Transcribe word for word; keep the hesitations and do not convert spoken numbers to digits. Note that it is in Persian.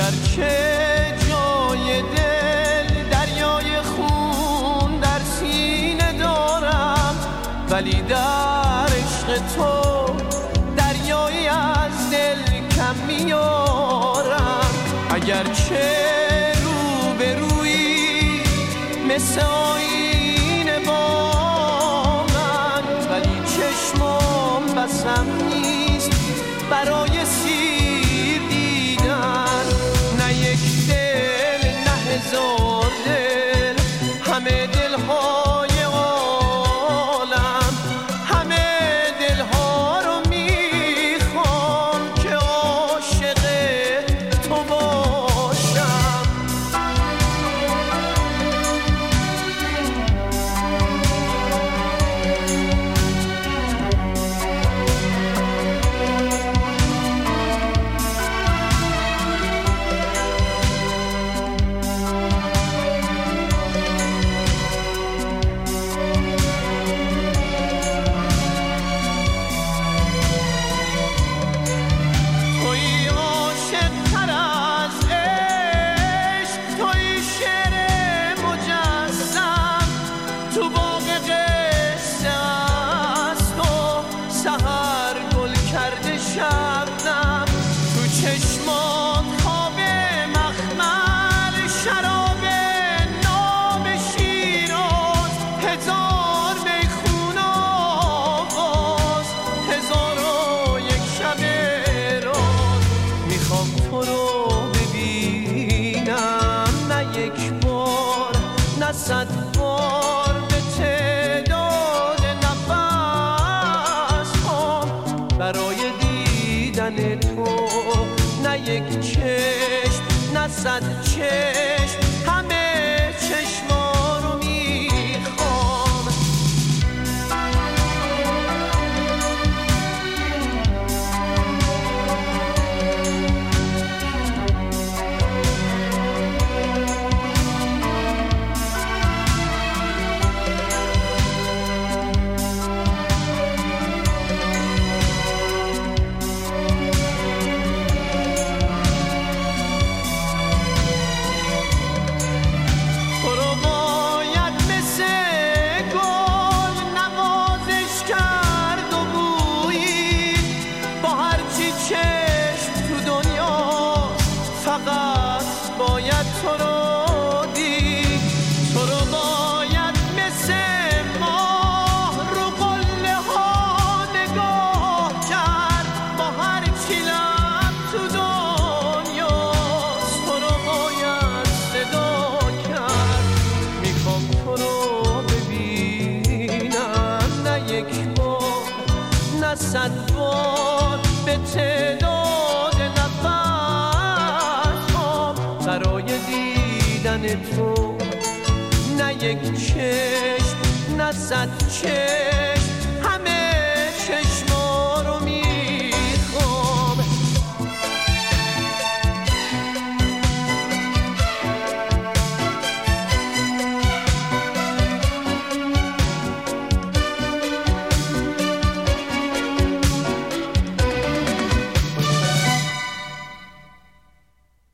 اگرچه جای دل دریای خون در سینه دارم، ولی در عشق تو دریایی از دل کم میارم. اگرچه رو به روی مثل آینه با من، ولی چشمام بسم نیست برای سیر دیدن. نه یک دل نه هزار دل، همه دلهای عالم، همه دلها رو میخوام که عاشق تو باشم. شبنم تو چشمات خواب مخمل، شراب ناب شیراز، هزار میخونه آواز، هزار و یک شب راز. میخوام تو رو ببینم، نه یک بار نه صد بار، به تعداد نفس هم برای دیدن تو. نه یک چشم نه صد چشم، همه چشما رو میخوام. فقط باید تو رو دید، تو رو باید مثل ماه رو قله ها نگاه کرد، با هر چی لب تو دنیاست تو رو باید صدا کرد. میخوام تو رو ببینم، نه یک بار نه صد بار، به تعداد برای دیدن تو. نه یک چشم نه صد چشم،